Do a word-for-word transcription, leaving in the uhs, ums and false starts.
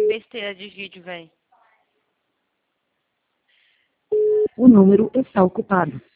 besteira de vídeo, velho. O número está ocupado.